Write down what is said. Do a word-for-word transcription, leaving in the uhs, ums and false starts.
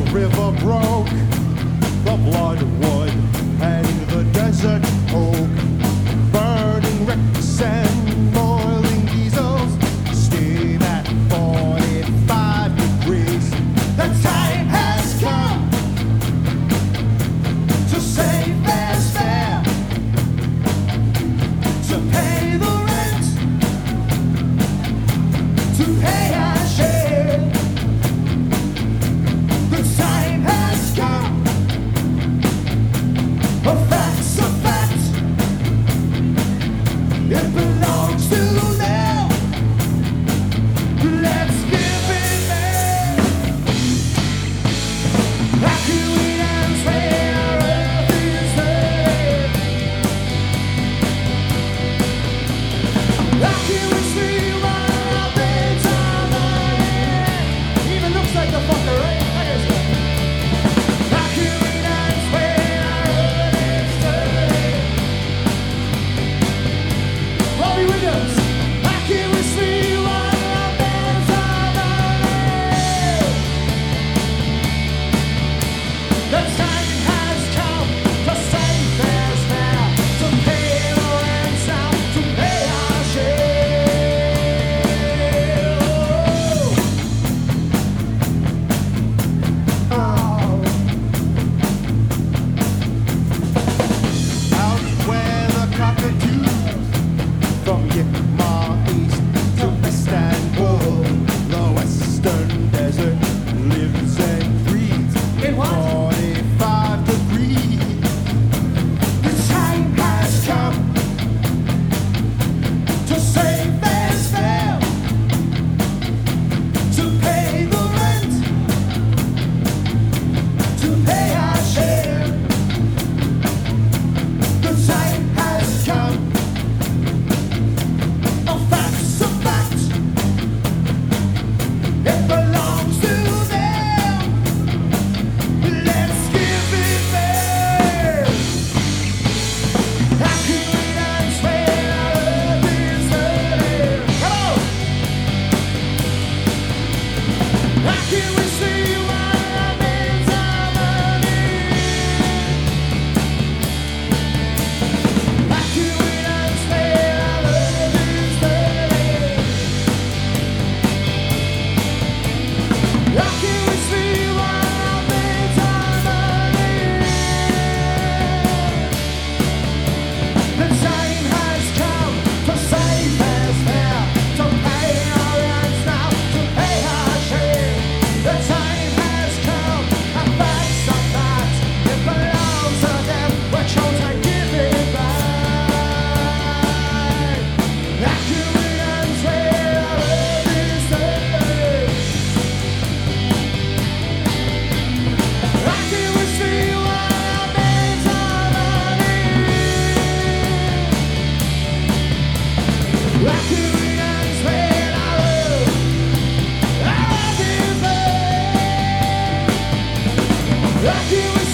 river broke, the bloodwood and the desert oak, burning wrecks and boiling diesels, steam at forty-five degrees. The time has come to save fair's fair, to pay the rent, to pay our share. The time has come. A fact's a fact. It belongs to them. Let's give it there. Accurate where our earth is there. Accuracy while our beds are lying. Even looks like the fucker, right? Accurate where our earth is there. Robbie Williams. Accuracy while our beds are lying. The time has come to save fair's fair, to pay the ransom, to pay our share. Oh. Out where the cockatoos from Yikma east to Istanbul, the western desert lives and breathes In what? forty-five degrees. The time has come to save fair's fair, to pay the rent, to pay our share. The time has come. A fact's a fact. It belongs to them. Let's give it there. Accurate and where our earth is there. Hello. Accuracy while our beds are burning. Accurate and where our earth is there. Accuracy while our beds are burning. The time has come to save fair's fair, to pay our rents now, to pay our share. The time has come, and facts are facts. It belongs to them. We're chosen to give it back. Accurate and where our earth is there. Accuracy while our beds are burning. Accurate and where our earth, our earth is there. Accuracy